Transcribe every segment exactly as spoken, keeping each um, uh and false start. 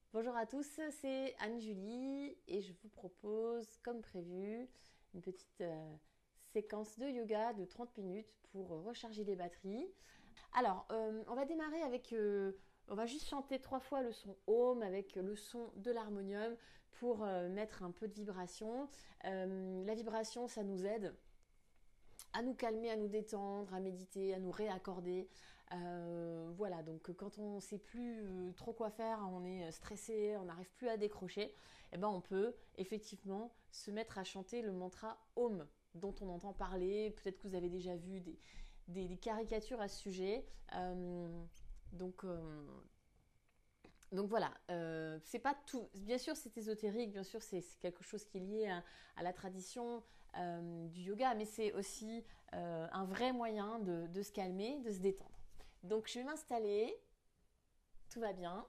Bonjour à tous, c'est Anne-Julie et je vous propose, comme prévu, une petite euh, séquence de yoga de trente minutes pour recharger les batteries. Alors, euh, on va démarrer avec, euh, on va juste chanter trois fois le son Om avec le son de l'harmonium pour euh, mettre un peu de vibration. Euh, la vibration, ça nous aide à nous calmer, à nous détendre, à méditer, à nous réaccorder. Euh, voilà, donc quand on ne sait plus euh, trop quoi faire, on est stressé, on n'arrive plus à décrocher, eh ben on peut effectivement se mettre à chanter le mantra Om dont on entend parler. Peut-être que vous avez déjà vu des, des, des caricatures à ce sujet. Euh, donc, euh, donc voilà, euh, c'est pas tout. Bien sûr, c'est ésotérique, bien sûr, c'est quelque chose qui est lié à, à la tradition euh, du yoga, mais c'est aussi euh, un vrai moyen de, de se calmer, de se détendre. Donc je vais m'installer, tout va bien,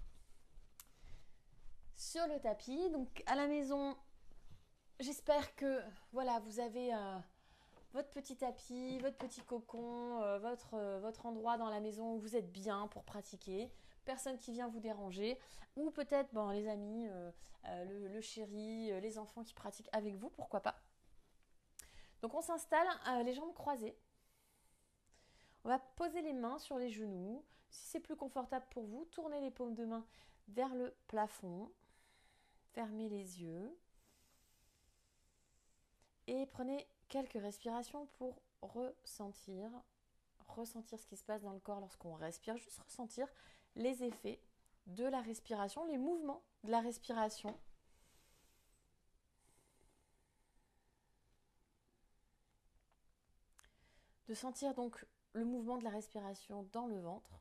sur le tapis. Donc à la maison, j'espère que voilà, vous avez euh, votre petit tapis, votre petit cocon, euh, votre, euh, votre endroit dans la maison où vous êtes bien pour pratiquer. Personne qui vient vous déranger. Ou peut-être bon, les amis, euh, euh, le, le chéri, euh, les enfants qui pratiquent avec vous, pourquoi pas. Donc on s'installe, euh, les jambes croisées. On va poser les mains sur les genoux. Si c'est plus confortable pour vous, tournez les paumes de main vers le plafond. Fermez les yeux. Et prenez quelques respirations pour ressentir, ressentir ce qui se passe dans le corps lorsqu'on respire. Juste ressentir les effets de la respiration, les mouvements de la respiration. De sentir donc le mouvement de la respiration dans le ventre,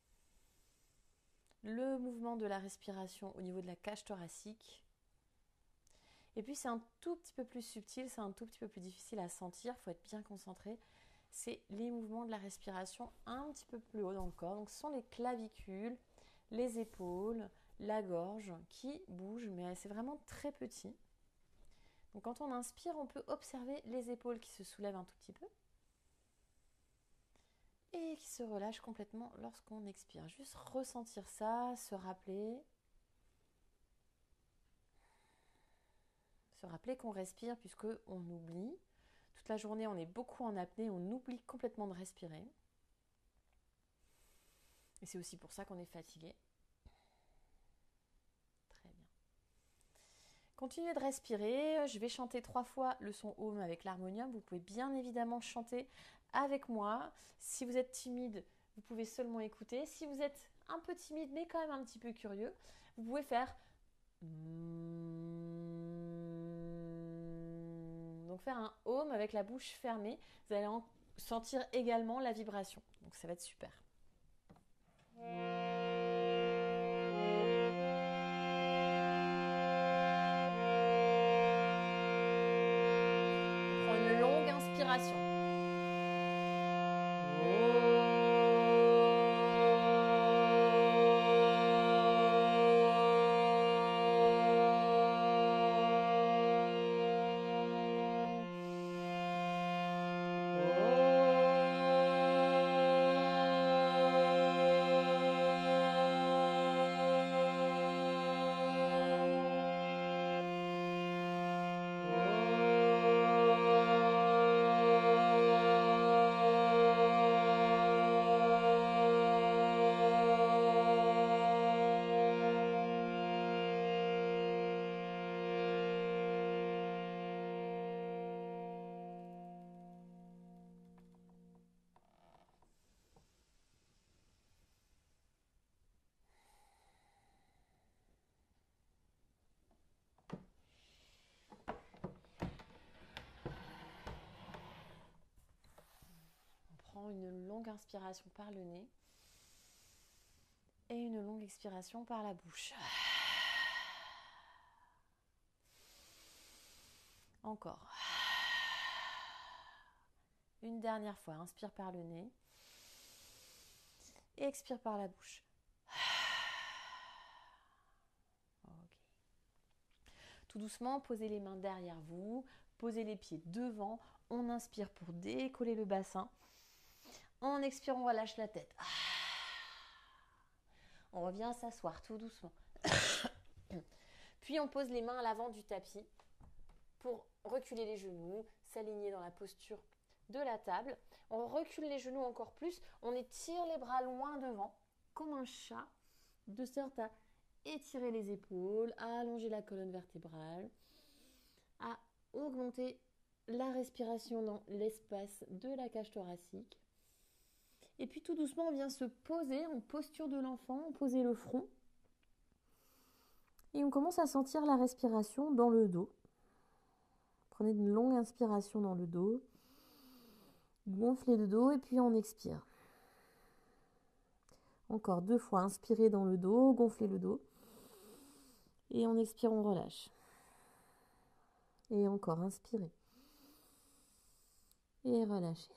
le mouvement de la respiration au niveau de la cage thoracique. Et puis c'est un tout petit peu plus subtil, c'est un tout petit peu plus difficile à sentir, il faut être bien concentré. C'est les mouvements de la respiration un petit peu plus haut dans le corps. Donc ce sont les clavicules, les épaules, la gorge qui bougent, mais c'est vraiment très petit. Donc quand on inspire, on peut observer les épaules qui se soulèvent un tout petit peu et qui se relâchent complètement lorsqu'on expire. Juste ressentir ça, se rappeler. Se rappeler qu'on respire puisque on oublie. Toute la journée, on est beaucoup en apnée, on oublie complètement de respirer. Et c'est aussi pour ça qu'on est fatigué. Très bien. Continuez de respirer. Je vais chanter trois fois le son Om avec l'harmonium. Vous pouvez bien évidemment chanter avec moi. Si vous êtes timide, vous pouvez seulement écouter. Si vous êtes un peu timide, mais quand même un petit peu curieux, vous pouvez faire... Donc faire un Om avec la bouche fermée. Vous allez en sentir également la vibration. Donc ça va être super. On prend une longue inspiration. Prends une longue inspiration par le nez et une longue expiration par la bouche. Encore. Une dernière fois, inspire par le nez et expire par la bouche. Okay. Tout doucement, posez les mains derrière vous, posez les pieds devant. On inspire pour décoller le bassin. En expirant, on relâche la tête. On revient à s'asseoir tout doucement. Puis on pose les mains à l'avant du tapis pour reculer les genoux, s'aligner dans la posture de la table. On recule les genoux encore plus, on étire les bras loin devant, comme un chat, de sorte à étirer les épaules, à allonger la colonne vertébrale, à augmenter la respiration dans l'espace de la cage thoracique. Et puis tout doucement, on vient se poser en posture de l'enfant, poser le front. Et on commence à sentir la respiration dans le dos. Prenez une longue inspiration dans le dos. Gonflez le dos et puis on expire. Encore deux fois, inspirez dans le dos, gonflez le dos. Et on expire, on relâche. Et encore, inspirez. Et relâchez.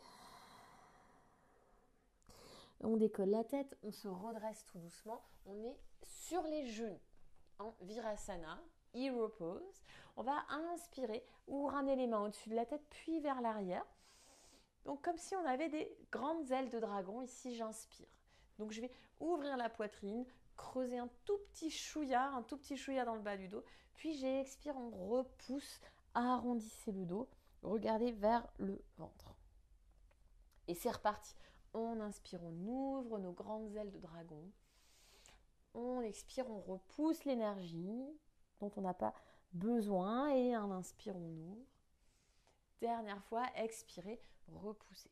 On décolle la tête, on se redresse tout doucement. On est sur les genoux en Virasana, Hero Pose. On va inspirer ou ramener les mains au-dessus de la tête puis vers l'arrière. Donc comme si on avait des grandes ailes de dragon. Ici, j'inspire. Donc je vais ouvrir la poitrine, creuser un tout petit chouïa, un tout petit chouïa dans le bas du dos. Puis j'expire, on repousse, arrondissez le dos, regardez vers le ventre. Et c'est reparti. On inspire, on ouvre nos grandes ailes de dragon. On expire, on repousse l'énergie dont on n'a pas besoin. Et un inspire, on ouvre. Dernière fois, expirez, repoussez.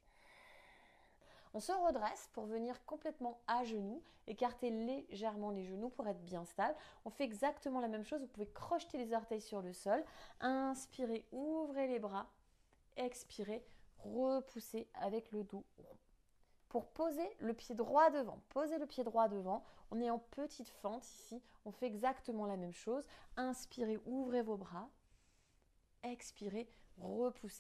On se redresse pour venir complètement à genoux, écarter légèrement les genoux pour être bien stable. On fait exactement la même chose, vous pouvez crocheter les orteils sur le sol. Inspirez, ouvrez les bras. Expirez, repoussez avec le dos rond. Pour poser le pied droit devant, posez le pied droit devant. On est en petite fente ici, on fait exactement la même chose. Inspirez, ouvrez vos bras. Expirez, repoussez.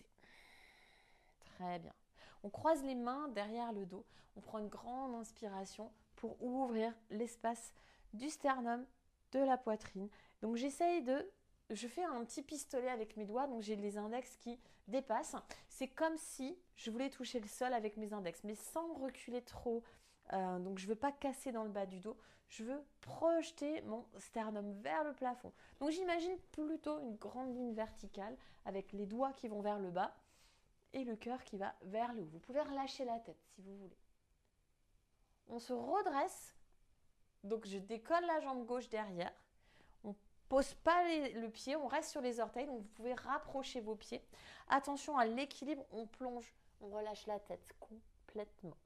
Très bien. On croise les mains derrière le dos. On prend une grande inspiration pour ouvrir l'espace du sternum, de la poitrine. Donc j'essaye de... Je fais un petit pistolet avec mes doigts, donc j'ai les index qui dépassent. C'est comme si je voulais toucher le sol avec mes index, mais sans reculer trop. Euh, donc je ne veux pas casser dans le bas du dos. Je veux projeter mon sternum vers le plafond. Donc j'imagine plutôt une grande ligne verticale avec les doigts qui vont vers le bas et le cœur qui va vers le haut. Vous pouvez relâcher la tête si vous voulez. On se redresse. Donc je décolle la jambe gauche derrière. On ne pose pas les, le pied, on reste sur les orteils. Donc vous pouvez rapprocher vos pieds. Attention à l'équilibre, on plonge, on relâche la tête complètement.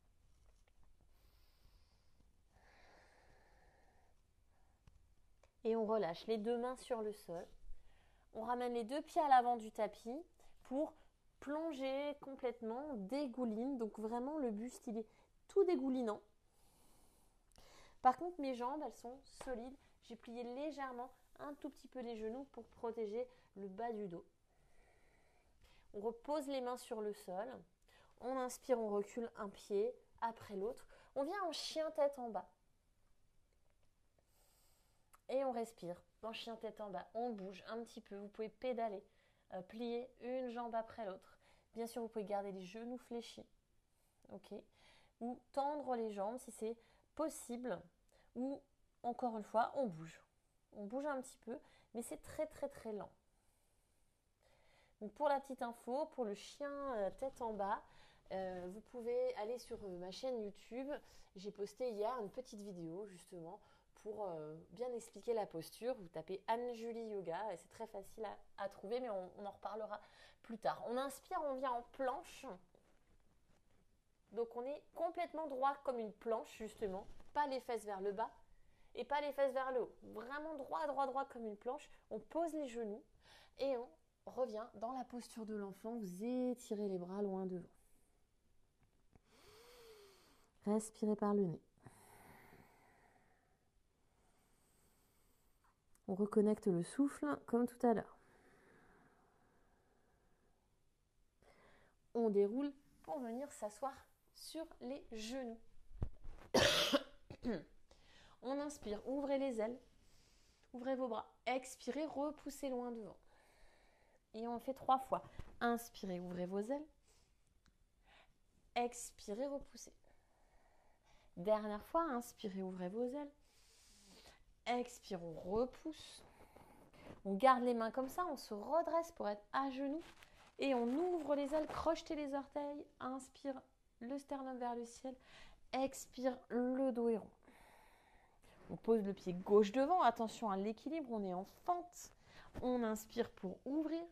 Et on relâche les deux mains sur le sol. On ramène les deux pieds à l'avant du tapis pour plonger complètement, dégouline. Donc vraiment le buste il est tout dégoulinant. Par contre mes jambes elles sont solides. J'ai plié légèrement un tout petit peu les genoux pour protéger le bas du dos. On repose les mains sur le sol. On inspire, on recule un pied après l'autre. On vient en chien tête en bas. Et on respire en chien tête en bas. On bouge un petit peu. Vous pouvez pédaler, euh, plier une jambe après l'autre. Bien sûr, vous pouvez garder les genoux fléchis. Ok. Ou tendre les jambes si c'est possible. Ou encore une fois, on bouge. On bouge un petit peu, mais c'est très très très lent. Donc pour la petite info, pour le chien euh, tête en bas, euh, vous pouvez aller sur euh, ma chaîne YouTube. J'ai posté hier une petite vidéo justement pour euh, bien expliquer la posture. Vous tapez Anne-Julie Yoga et c'est très facile à, à trouver, mais on, on en reparlera plus tard. On inspire, on vient en planche. Donc on est complètement droit comme une planche justement, pas les fesses vers le bas et pas les fesses vers le haut. Vraiment droit, droit, droit comme une planche. On pose les genoux et on revient dans la posture de l'enfant. Vous étirez les bras loin devant. Respirez par le nez. On reconnecte le souffle comme tout à l'heure. On déroule pour venir s'asseoir sur les genoux. On inspire, ouvrez les ailes, ouvrez vos bras. Expirez, repoussez loin devant. Et on le fait trois fois. Inspirez, ouvrez vos ailes. Expirez, repoussez. Dernière fois, inspirez, ouvrez vos ailes. Expirez, on repousse. On garde les mains comme ça, on se redresse pour être à genoux. Et on ouvre les ailes, crochetez les orteils. Inspire, le sternum vers le ciel. Expire, le dos est rond. On pose le pied gauche devant. Attention à l'équilibre, on est en fente. On inspire pour ouvrir.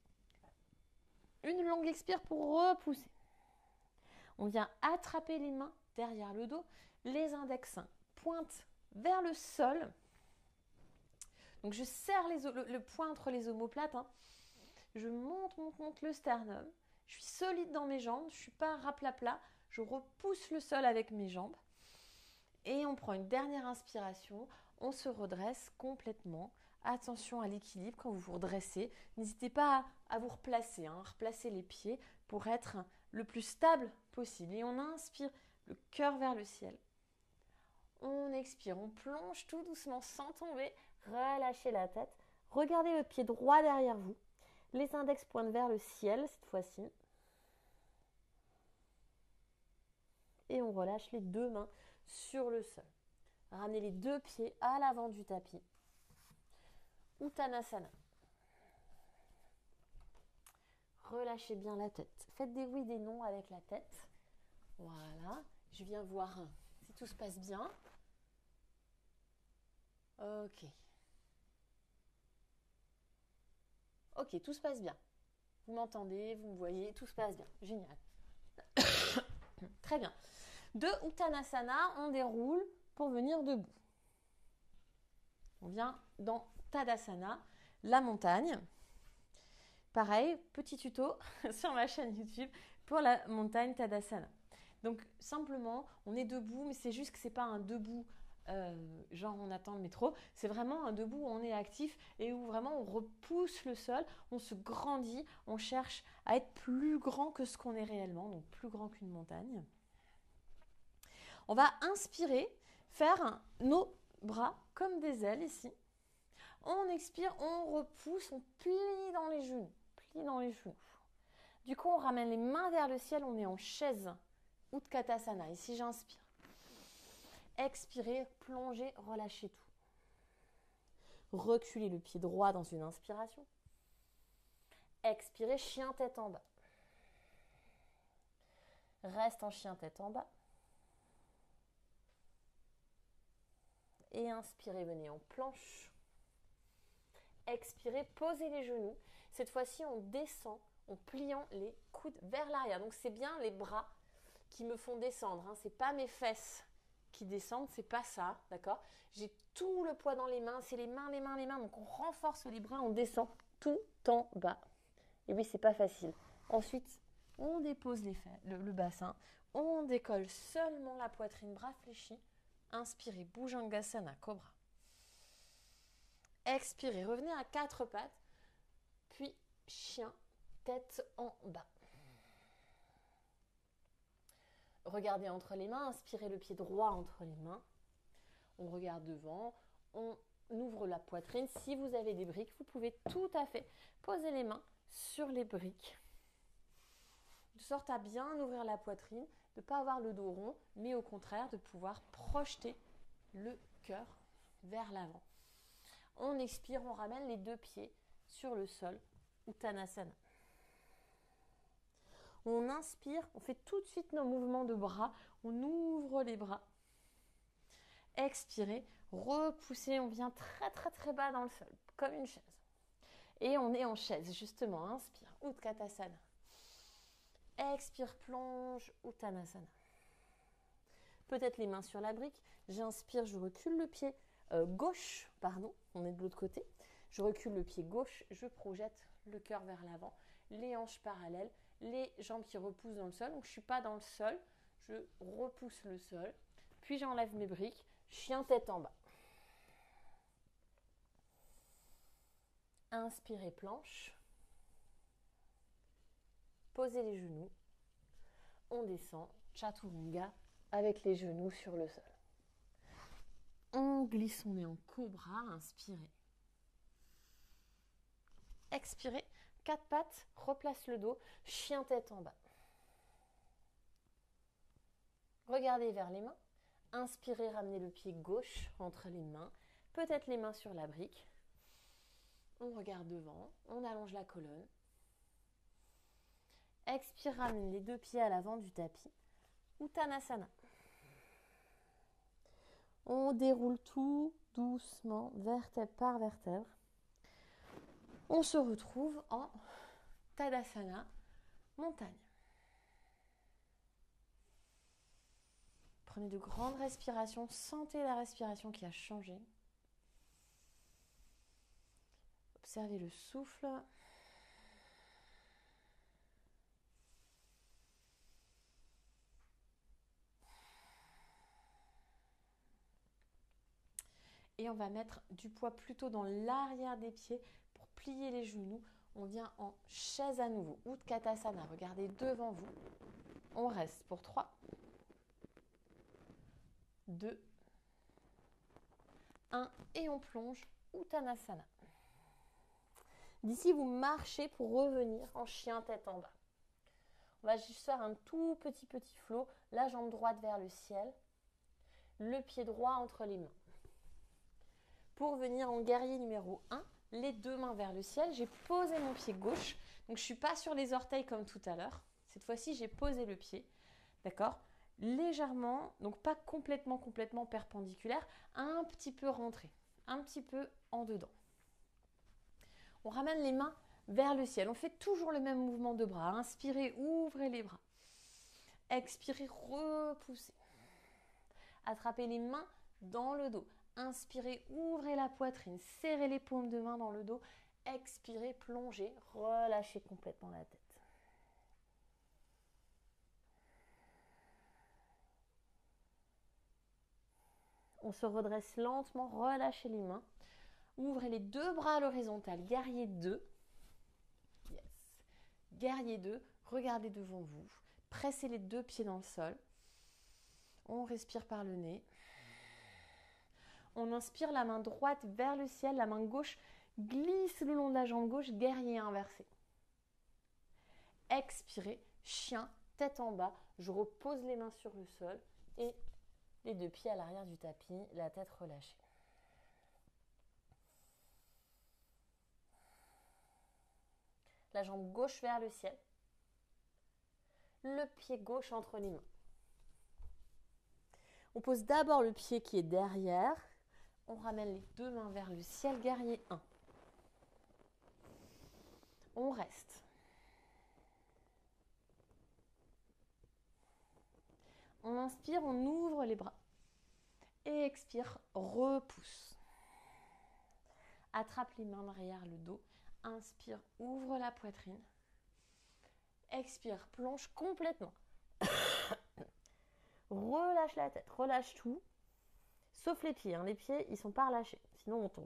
Une longue expire pour repousser. On vient attraper les mains derrière le dos. Les index pointent vers le sol. Donc je serre les, le, le poing entre les omoplates. Hein. Je monte, monte, monte le sternum. Je suis solide dans mes jambes. Je ne suis pas raplapla. Je repousse le sol avec mes jambes. Et on prend une dernière inspiration. On se redresse complètement. Attention à l'équilibre quand vous vous redressez. N'hésitez pas à, à vous replacer, hein, replacer les pieds pour être le plus stable possible. Et on inspire le cœur vers le ciel. On expire, on plonge tout doucement sans tomber. Relâchez la tête. Regardez le pied droit derrière vous. Les index pointent vers le ciel cette fois-ci. Et on relâche les deux mains sur le sol. Ramenez les deux pieds à l'avant du tapis. Uttanasana. Relâchez bien la tête. Faites des oui, des non avec la tête. Voilà. Je viens voir si tout se passe bien. Ok. Ok, tout se passe bien. Vous m'entendez, vous me voyez, tout se passe bien. Génial. Très bien. De Uttanasana, on déroule pour venir debout. On vient dans Tadasana, la montagne. Pareil, petit tuto sur ma chaîne YouTube pour la montagne Tadasana. Donc simplement, on est debout, mais c'est juste que ce n'est pas un debout euh, genre on attend le métro. C'est vraiment un debout où on est actif et où vraiment on repousse le sol, on se grandit, on cherche à être plus grand que ce qu'on est réellement, donc plus grand qu'une montagne. On va inspirer, faire nos bras comme des ailes ici. On expire, on repousse, on plie dans les genoux. Plie dans les genoux. Du coup, on ramène les mains vers le ciel, on est en chaise. Utkatasana. Ici, j'inspire. Expirez, plongez, relâchez tout. Reculez le pied droit dans une inspiration. Expirez, chien tête en bas. Reste en chien tête en bas. Et inspirez, venez en planche. Expirez, posez les genoux. Cette fois-ci, on descend en pliant les coudes vers l'arrière. Donc, c'est bien les bras qui me font descendre. Hein. Ce n'est pas mes fesses qui descendent, c'est pas ça, d'accord? J'ai tout le poids dans les mains, c'est les mains, les mains, les mains. Donc, on renforce les bras, on descend tout en bas. Et oui, c'est pas facile. Ensuite, on dépose les fesses, le, le bassin. On décolle seulement la poitrine, bras fléchis. Inspirez, Bhujangasana, Cobra. Expirez, revenez à quatre pattes, puis chien, tête en bas. Regardez entre les mains, inspirez le pied droit entre les mains. On regarde devant, on ouvre la poitrine. Si vous avez des briques, vous pouvez tout à fait poser les mains sur les briques. De sorte à bien ouvrir la poitrine, de ne pas avoir le dos rond, mais au contraire de pouvoir projeter le cœur vers l'avant. On expire, on ramène les deux pieds sur le sol, Uttanasana. On inspire, on fait tout de suite nos mouvements de bras, on ouvre les bras. Expirez, repoussez, on vient très très très bas dans le sol, comme une chaise. Et on est en chaise, justement, inspire, Utkatasana. Expire, plonge, Uttanasana. Peut-être les mains sur la brique. J'inspire, je recule le pied euh, gauche, pardon, on est de l'autre côté. Je recule le pied gauche, je projette le cœur vers l'avant, les hanches parallèles, les jambes qui repoussent dans le sol. Donc je ne suis pas dans le sol, je repousse le sol. Puis j'enlève mes briques, chien tête en bas. Inspirez, planche. Posez les genoux. On descend, Chaturanga, avec les genoux sur le sol. On glisse, on est en cobra, inspirez. Expirez, quatre pattes, replace le dos, chien tête en bas. Regardez vers les mains. Inspirez, ramenez le pied gauche entre les mains. Peut-être les mains sur la brique. On regarde devant, on allonge la colonne. Expire, ramène les deux pieds à l'avant du tapis. Uttanasana. On déroule tout doucement, vertèbre par vertèbre. On se retrouve en Tadasana, montagne. Prenez de grandes respirations, sentez la respiration qui a changé. Observez le souffle. Et on va mettre du poids plutôt dans l'arrière des pieds pour plier les genoux. On vient en chaise à nouveau. Utkatasana, regardez devant vous. On reste pour trois, deux, un et on plonge. Uttanasana. D'ici, vous marchez pour revenir en chien tête en bas. On va juste faire un tout petit petit flow. La jambe droite vers le ciel. Le pied droit entre les mains. Pour venir en guerrier numéro un, les deux mains vers le ciel. J'ai posé mon pied gauche. Donc, je ne suis pas sur les orteils comme tout à l'heure. Cette fois-ci, j'ai posé le pied. D'accord ? Légèrement, donc pas complètement, complètement perpendiculaire. Un petit peu rentré. Un petit peu en dedans. On ramène les mains vers le ciel. On fait toujours le même mouvement de bras. Inspirez, ouvrez les bras. Expirez, repoussez. Attrapez les mains dans le dos. Inspirez, ouvrez la poitrine, serrez les paumes de main dans le dos. Expirez, plongez, relâchez complètement la tête. On se redresse lentement, relâchez les mains. Ouvrez les deux bras à l'horizontale, guerrier deux. Yes. Guerrier deux, regardez devant vous. Pressez les deux pieds dans le sol. On respire par le nez. On inspire la main droite vers le ciel, la main gauche glisse le long de la jambe gauche, guerrier inversé. Expirez, chien, tête en bas. Je repose les mains sur le sol et les deux pieds à l'arrière du tapis, la tête relâchée. La jambe gauche vers le ciel. Le pied gauche entre les mains. On pose d'abord le pied qui est derrière. On ramène les deux mains vers le ciel, guerrier un. On reste. On inspire, on ouvre les bras. Et expire, repousse. Attrape les mains derrière le dos. Inspire, ouvre la poitrine. Expire, plonge complètement. Relâche la tête, relâche tout. Sauf les pieds. Hein. Les pieds, ils ne sont pas relâchés. Sinon, on tombe.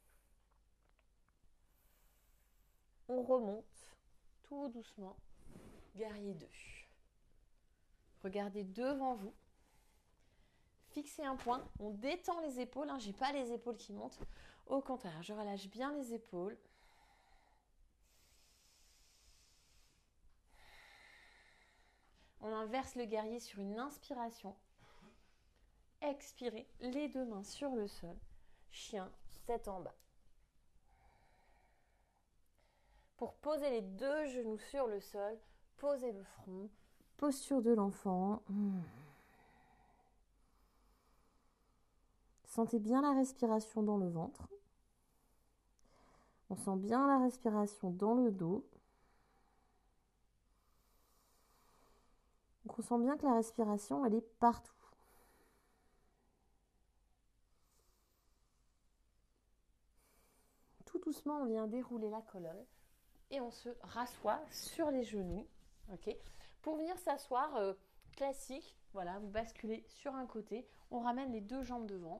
On remonte tout doucement. Guerrier deux. Regardez devant vous. Fixez un point. On détend les épaules. Hein. Je n'ai pas les épaules qui montent. Au contraire, je relâche bien les épaules. On inverse le guerrier sur une inspiration. Expirez, les deux mains sur le sol. Chien, tête en bas. Pour poser les deux genoux sur le sol, posez le front. Posture de l'enfant. Sentez bien la respiration dans le ventre. On sent bien la respiration dans le dos. Donc on sent bien que la respiration, elle est partout. Tout doucement, on vient dérouler la colonne et on se rassoit sur les genoux. Okay. Pour venir s'asseoir, euh, classique, voilà, vous basculez sur un côté, on ramène les deux jambes devant.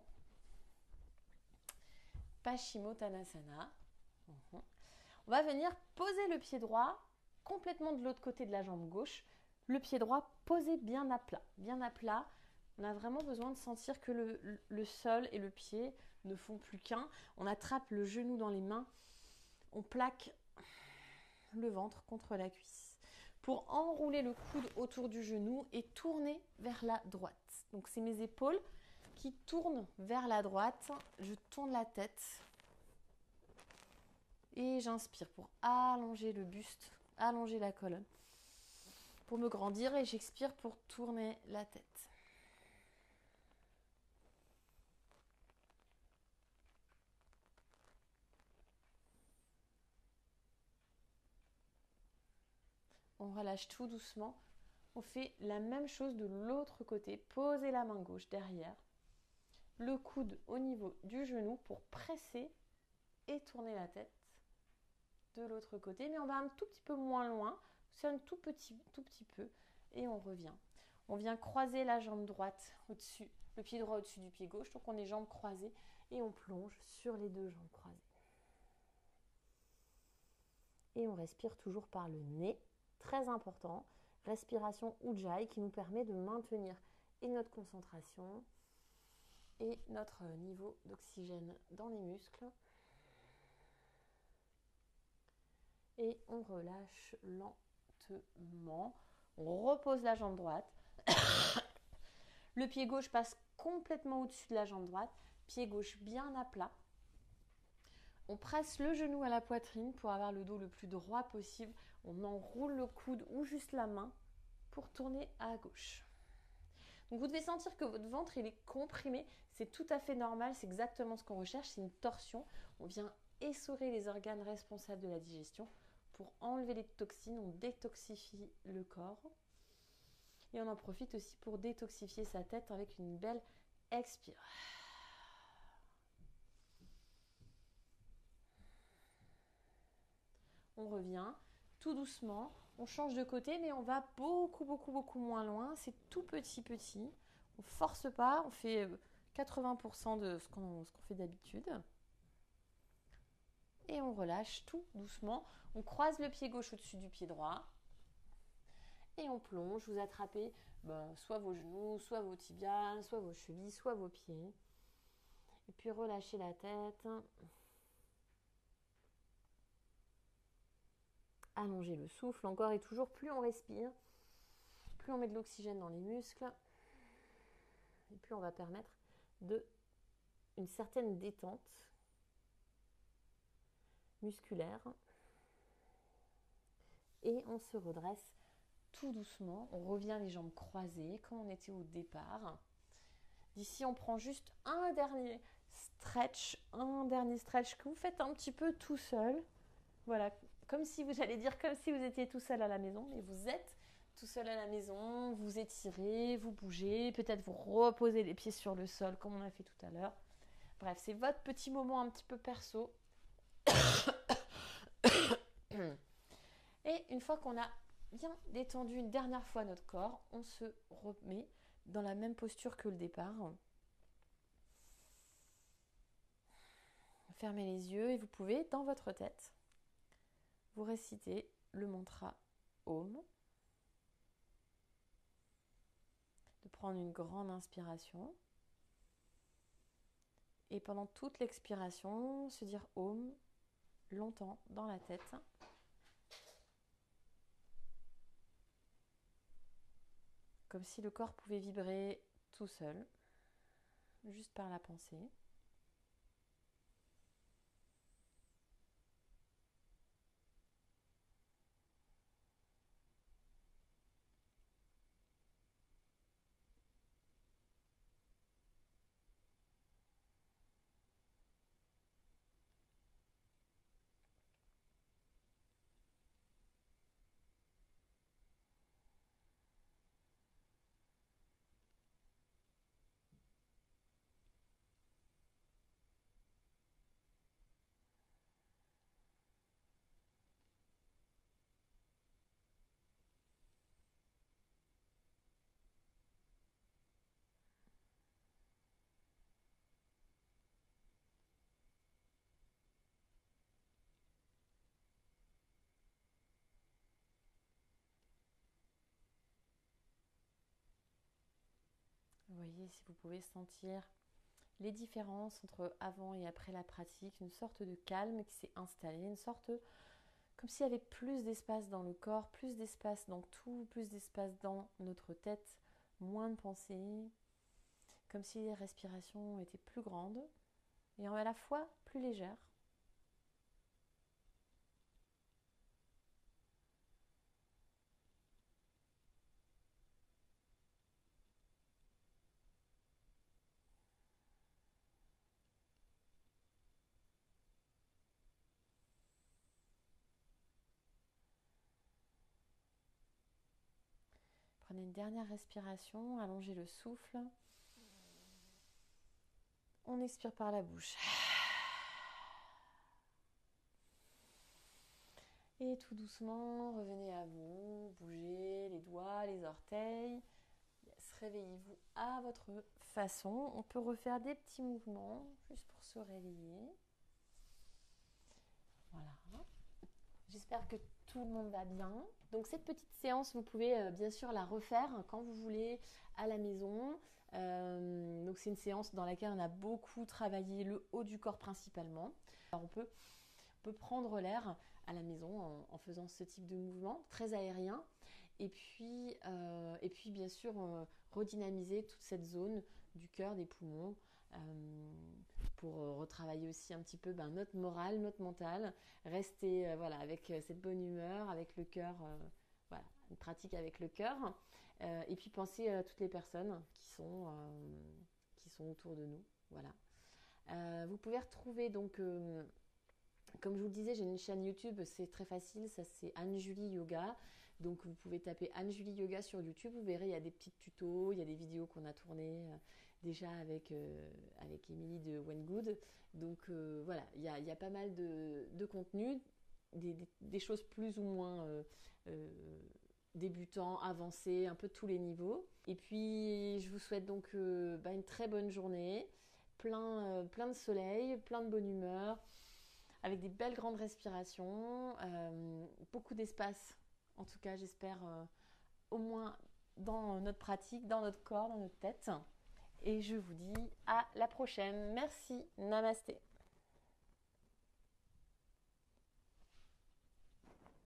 Paschimottanasana. Uh-huh. On va venir poser le pied droit complètement de l'autre côté de la jambe gauche. Le pied droit posé bien à plat. Bien à plat. On a vraiment besoin de sentir que le, le sol et le pied ne font plus qu'un. On attrape le genou dans les mains. On plaque le ventre contre la cuisse. Pour enrouler le coude autour du genou et tourner vers la droite. Donc c'est mes épaules qui tournent vers la droite. Je tourne la tête. Et j'inspire pour allonger le buste, allonger la colonne, pour me grandir. Et j'expire pour tourner la tête. On relâche tout doucement. On fait la même chose de l'autre côté. Posez la main gauche derrière. Le coude au niveau du genou pour presser et tourner la tête de l'autre côté. Mais on va un tout petit peu moins loin. C'est un tout petit, tout petit peu. Et on revient. On vient croiser la jambe droite au-dessus, le pied droit au-dessus du pied gauche. Donc on est jambes croisées et on plonge sur les deux jambes croisées. Et on respire toujours par le nez. Très important. Respiration Ujjayi qui nous permet de maintenir et notre concentration et notre niveau d'oxygène dans les muscles. Et on relâche lentement. On repose la jambe droite. Le pied gauche passe complètement au-dessus de la jambe droite. Pied gauche bien à plat. On presse le genou à la poitrine pour avoir le dos le plus droit possible. On enroule le coude ou juste la main pour tourner à gauche. Donc vous devez sentir que votre ventre il est comprimé. C'est tout à fait normal, c'est exactement ce qu'on recherche. C'est une torsion. On vient essorer les organes responsables de la digestion. Pour enlever les toxines, on détoxifie le corps. Et on en profite aussi pour détoxifier sa tête avec une belle expire. On revient tout doucement. On change de côté, mais on va beaucoup, beaucoup, beaucoup moins loin. C'est tout petit, petit. On ne force pas. On fait quatre-vingts pour cent de ce qu'on, ce qu'on fait d'habitude. Et on relâche tout doucement. On croise le pied gauche au-dessus du pied droit. Et on plonge. Vous attrapez ben, soit vos genoux, soit vos tibias, soit vos chevilles, soit vos pieds. Et puis relâchez la tête. Allongez le souffle encore et toujours. Plus on respire, plus on met de l'oxygène dans les muscles. Et plus on va permettre de une certaine détente musculaire. Et on se redresse tout doucement. On revient les jambes croisées comme on était au départ. D'ici, on prend juste un dernier stretch, un dernier stretch que vous faites un petit peu tout seul. Voilà, comme si vous, j'allais dire comme si vous étiez tout seul à la maison, mais vous êtes tout seul à la maison, vous étirez, vous bougez, peut-être vous reposez les pieds sur le sol comme on a fait tout à l'heure. Bref, c'est votre petit moment un petit peu perso. Et une fois qu'on a bien détendu une dernière fois notre corps, on se remet dans la même posture que le départ. Fermez les yeux et vous pouvez, dans votre tête, vous récitez le mantra Om. De prendre une grande inspiration. Et pendant toute l'expiration, se dire Om longtemps dans la tête. Comme si le corps pouvait vibrer tout seul, juste par la pensée. Vous voyez si vous pouvez sentir les différences entre avant et après la pratique, une sorte de calme qui s'est installé, une sorte comme s'il y avait plus d'espace dans le corps, plus d'espace dans tout, plus d'espace dans notre tête, moins de pensées, comme si les respirations étaient plus grandes et à la fois plus légères. Prenez une dernière respiration, allongez le souffle. On expire par la bouche. Et tout doucement, revenez à vous, bougez les doigts, les orteils. Yes, réveillez-vous à votre façon. On peut refaire des petits mouvements juste pour se réveiller. Voilà. J'espère que tout le monde va bien. Donc cette petite séance, vous pouvez euh, bien sûr la refaire quand vous voulez à la maison. Euh, donc c'est une séance dans laquelle on a beaucoup travaillé le haut du corps principalement. Alors on peut, on peut prendre l'air à la maison en, en faisant ce type de mouvement très aérien. Et puis, euh, et puis bien sûr euh, redynamiser toute cette zone du cœur, des poumons. Euh, pour retravailler aussi un petit peu ben, notre morale, notre mental, rester euh, voilà, avec cette bonne humeur, avec le cœur, euh, voilà, une pratique avec le cœur, euh, et puis penser à toutes les personnes qui sont, euh, qui sont autour de nous. Voilà. Euh, vous pouvez retrouver donc, euh, comme je vous le disais, j'ai une chaîne YouTube, c'est très facile, ça c'est Anne-Julie Yoga. Donc vous pouvez taper Anne-Julie Yoga sur YouTube, vous verrez, il y a des petits tutos, il y a des vidéos qu'on a tournées euh, déjà avec, euh, avec Émilie de When Good. Donc euh, voilà, il y a, il y a pas mal de, de contenu, des, des, des choses plus ou moins euh, euh, débutants, avancés, un peu tous les niveaux. Et puis je vous souhaite donc euh, bah, une très bonne journée, plein, euh, plein de soleil, plein de bonne humeur, avec des belles grandes respirations, euh, beaucoup d'espace. En tout cas, j'espère euh, au moins dans notre pratique, dans notre corps, dans notre tête. Et je vous dis à la prochaine. Merci. Namasté.